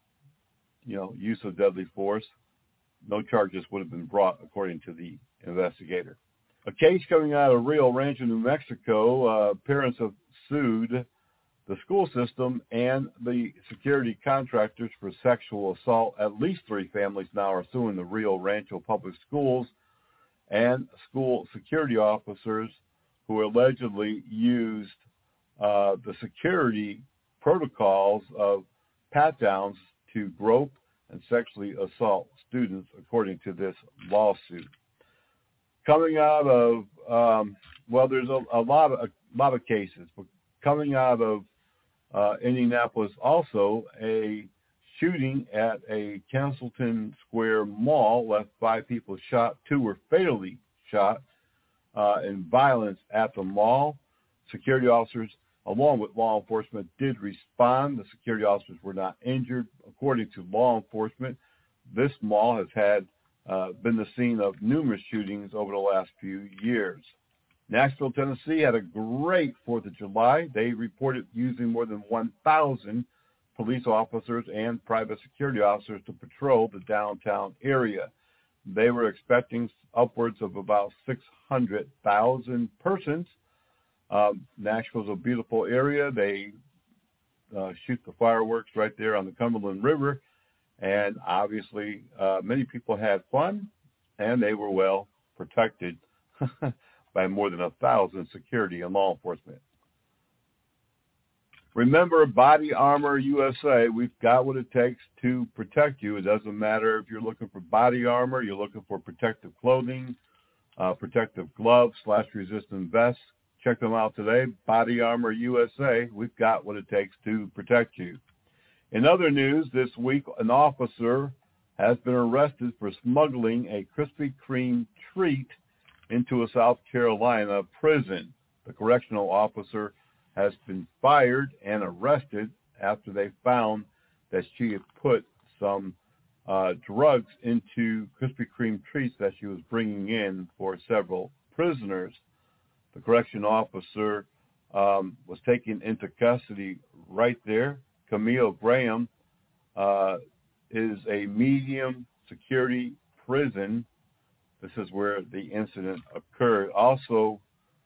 use of deadly force, no charges would have been brought, according to the investigator. A case coming out of Rio Rancho, New Mexico. Parents have sued the school system and the security contractors for sexual assault. At least 3 families now are suing the Rio Rancho Public Schools and school security officers who allegedly used the security protocols of pat-downs to grope and sexually assault students, according to this lawsuit. Coming out of, there's a lot of cases, but coming out of Indianapolis, also a shooting at a Castleton Square mall left 5 people shot. 2 were fatally shot in violence at the mall. Security officers, along with law enforcement, did respond. The security officers were not injured. According to law enforcement, this mall has had been the scene of numerous shootings over the last few years. Nashville, Tennessee had a great 4th of July. They reported using more than 1,000 police officers and private security officers to patrol the downtown area. They were expecting upwards of about 600,000 persons. Nashville's a beautiful area. They shoot the fireworks right there on the Cumberland River. And obviously, many people had fun, and they were well protected by more than 1,000 security and law enforcement. Remember, Body Armor USA, we've got what it takes to protect you. It doesn't matter if you're looking for body armor, you're looking for protective clothing, protective gloves, slash-resistant vests. Check them out today. Body Armor USA, we've got what it takes to protect you. In other news, this week, an officer has been arrested for smuggling a Krispy Kreme treat into a South Carolina prison. The correctional officer has been fired and arrested after they found that she had put some drugs into Krispy Kreme treats that she was bringing in for several prisoners. The correction officer was taken into custody right there. Camille Graham is a medium security prison. This is where the incident occurred. Also,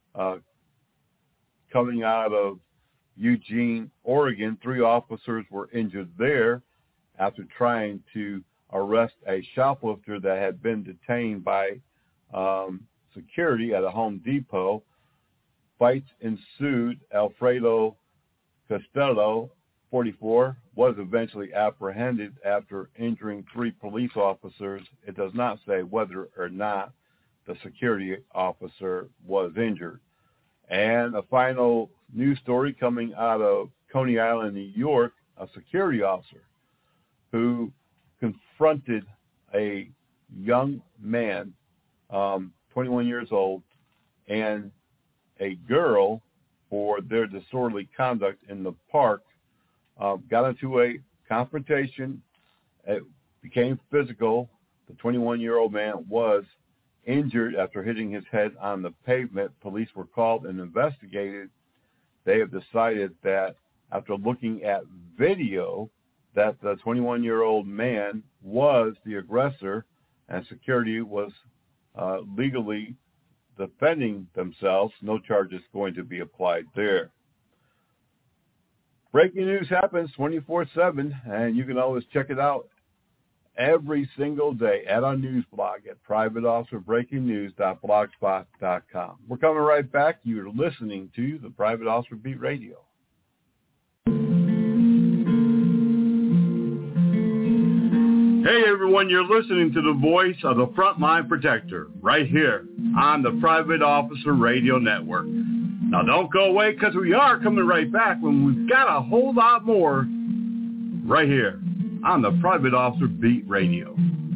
coming out of Eugene, Oregon, 3 officers were injured there after trying to arrest a shoplifter that had been detained by security at a Home Depot. Fights ensued. Alfredo Costello, 44, was eventually apprehended after injuring 3 police officers. It does not say whether or not the security officer was injured. And a final news story coming out of Coney Island, New York, a security officer who confronted a young man, 21 years old, and a girl for their disorderly conduct in the park, got into a confrontation. It became physical. The 21-year-old man was injured after hitting his head on the pavement. Police were called and investigated. They have decided that after looking at video that the 21-year-old man was the aggressor, and security was legally defending themselves. No charges going to be applied there. Breaking news happens 24/7, and you can always check it out every single day at our news blog at privateofficerbreakingnews.blogspot.com. We're coming right back. You're listening to the Private Officer Beat Radio. Hey everyone, you're listening to the voice of the Frontline Protector right here on the Private Officer Radio Network. Now don't go away, because we are coming right back when we've got a whole lot more right here on the Private Officer Beat Radio.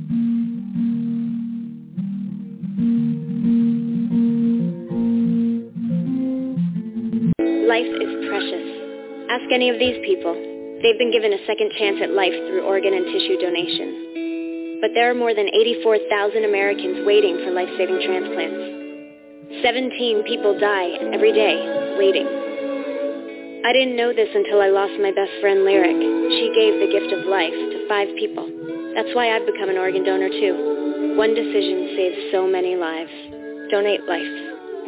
Life is precious. Ask any of these people. They've been given a second chance at life through organ and tissue donation. But there are more than 84,000 Americans waiting for life-saving transplants. 17 people die every day waiting. I didn't know this until I lost my best friend Lyric. She gave the gift of life to 5 people. That's why I've become an organ donor too. One decision saves so many lives. Donate life.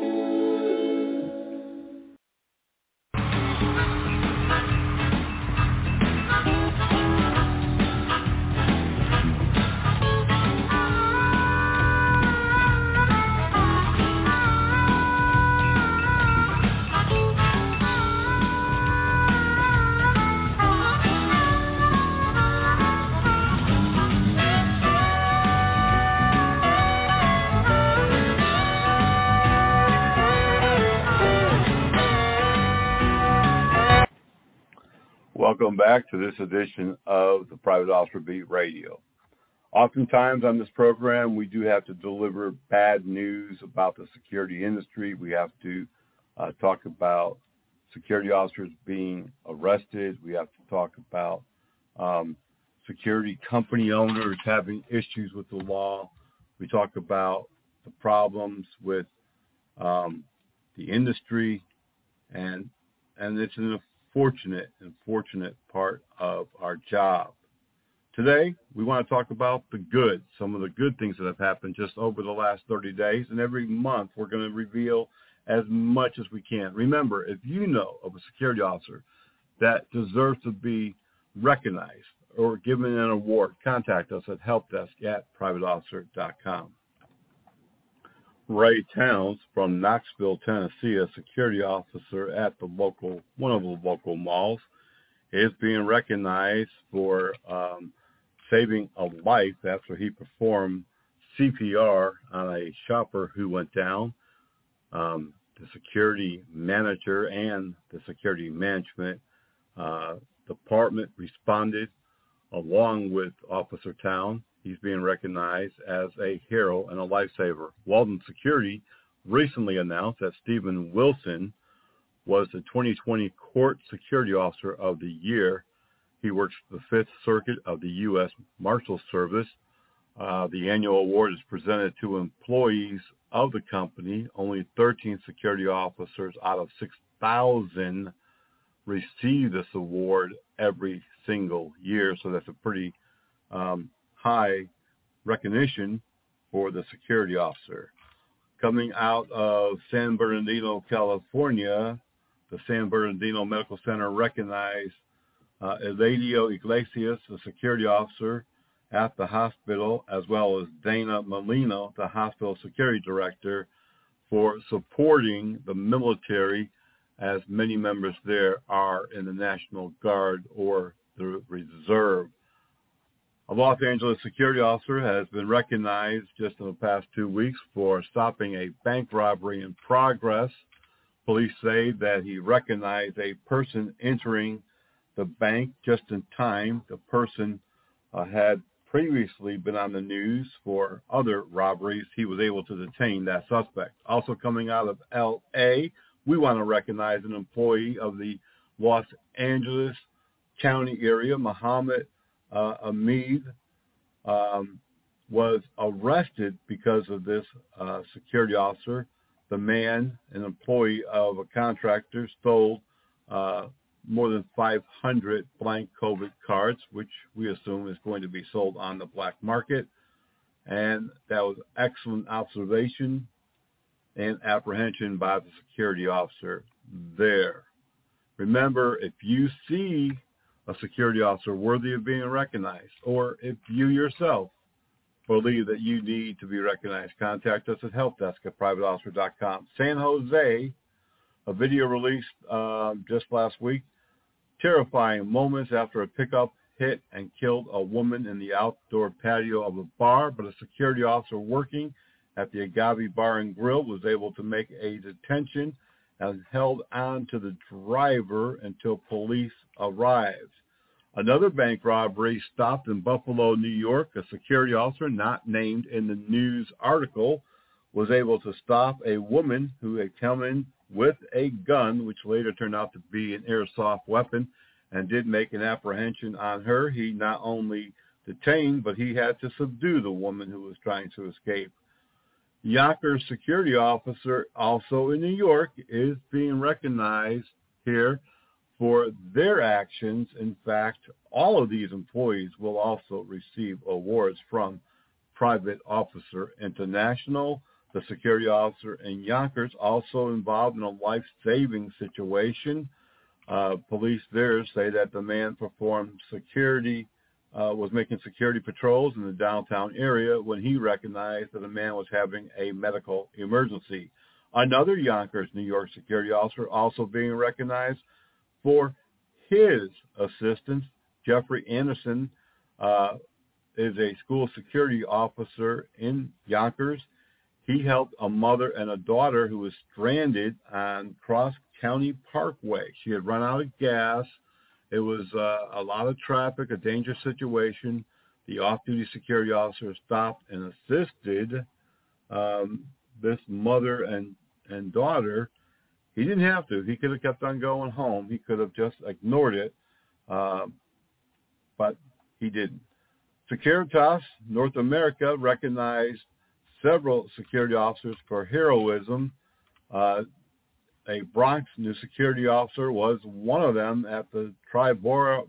Welcome back to this edition of the Private Officer Beat Radio. Oftentimes on this program, we do have to deliver bad news about the security industry. We have to talk about security officers being arrested. We have to talk about security company owners having issues with the law. We talk about the problems with the industry, and it's an unfortunate part of our job. Today, we want to talk about the good, some of the good things that have happened just over the last 30 days, and every month we're going to reveal as much as we can. Remember, if you know of a security officer that deserves to be recognized or given an award, contact us at helpdesk@privateofficer.com. Ray Towns from Knoxville, Tennessee, a security officer at one of the local malls, is being recognized for saving a life after he performed CPR on a shopper who went down. The security manager and the security management department responded along with Officer Town. He's being recognized as a hero and a lifesaver. Walden Security recently announced that Stephen Wilson was the 2020 Court Security Officer of the Year. He works the Fifth Circuit of the U.S. Marshal Service. The annual award is presented to employees of the company. Only 13 security officers out of 6,000 receive this award every single year, so that's a pretty high recognition for the security officer. Coming out of San Bernardino, California, the San Bernardino Medical Center recognized Eladio Iglesias, the security officer at the hospital, as well as Dana Molino, the hospital security director, for supporting the military, as many members there are in the National Guard or the Reserve. A Los Angeles security officer has been recognized just in the past 2 weeks for stopping a bank robbery in progress. Police say that he recognized a person entering the bank just in time. The person had previously been on the news for other robberies. He was able to detain that suspect. Also coming out of L.A., we want to recognize an employee of the Los Angeles County area, Muhammad Ahmed, was arrested because of this security officer. The man, an employee of a contractor, stole more than 500 blank COVID cards, which we assume is going to be sold on the black market. And that was excellent observation and apprehension by the security officer there. Remember, if you see a security officer worthy of being recognized, or if you yourself believe that you need to be recognized, contact us at helpdesk@privateofficer.com. San Jose, a video released just last week, terrifying moments after a pickup hit and killed a woman in the outdoor patio of a bar, but a security officer working at the Agave Bar and Grill was able to make a detention and held on to the driver until police arrived. Another bank robbery stopped in Buffalo, New York. A security officer, not named in the news article, was able to stop a woman who had come in with a gun, which later turned out to be an airsoft weapon, and did make an apprehension on her. He not only detained, but he had to subdue the woman who was trying to escape. Yonkers security officer, also in New York, is being recognized here for their actions. In fact, all of these employees will also receive awards from Private Officer International. The security officer in Yonkers also involved in a life-saving situation. Police there say that the man performed security, was making security patrols in the downtown area when he recognized that a man was having a medical emergency. Another Yonkers, New York security officer also being recognized for his assistance. Jeffrey Anderson is a school security officer in Yonkers. He helped a mother and a daughter who was stranded on Cross County Parkway. She had run out of gas. It was a lot of traffic, a dangerous situation. The off-duty security officer stopped and assisted this mother and daughter. He didn't have to. He could have kept on going home. He could have just ignored it, but he didn't. Securitas North America recognized several security officers for heroism. A Bronx new security officer was one of them at the Triborough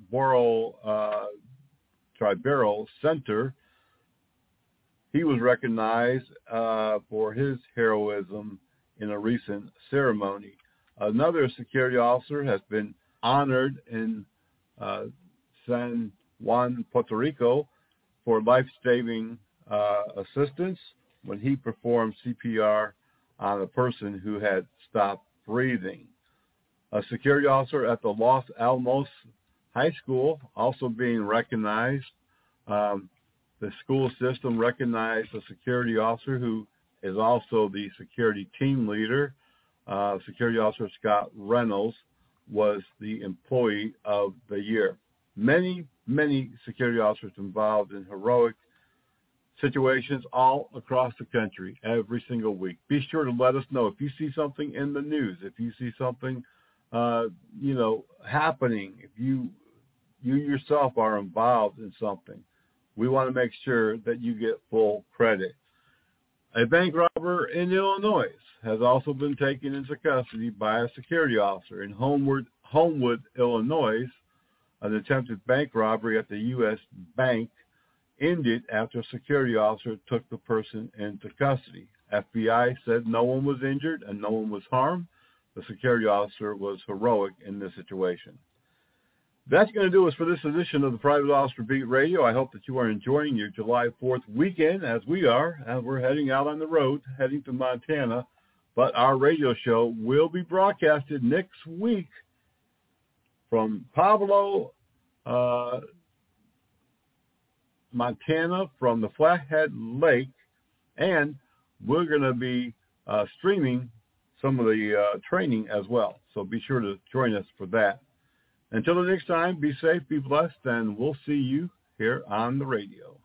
Center. He was recognized for his heroism in a recent ceremony. Another security officer has been honored in San Juan, Puerto Rico, for life-saving assistance when he performed CPR on a person who had stopped breathing. A security officer at the Los Alamos High School also being recognized. The school system recognized a security officer who is also the security team leader. Security Officer Scott Reynolds was the employee of the year. Many, many security officers involved in heroic situations all across the country every single week. Be sure to let us know if you see something in the news, if you see something, happening, if you you yourself are involved in something, we want to make sure that you get full credit. A bank robber in Illinois has also been taken into custody by a security officer in Homewood, Illinois. An attempted bank robbery at the U.S. Bank ended after a security officer took the person into custody. FBI said no one was injured and no one was harmed. The security officer was heroic in this situation. That's going to do us for this edition of the Private Officer Beat Radio. I hope that you are enjoying your July 4th weekend as we are, as we're heading out on the road, heading to Montana. But our radio show will be broadcasted next week from Pablo, Montana, from the Flathead Lake, and we're going to be streaming some of the training as well. So be sure to join us for that. Until the next time, be safe, be blessed, and we'll see you here on the radio.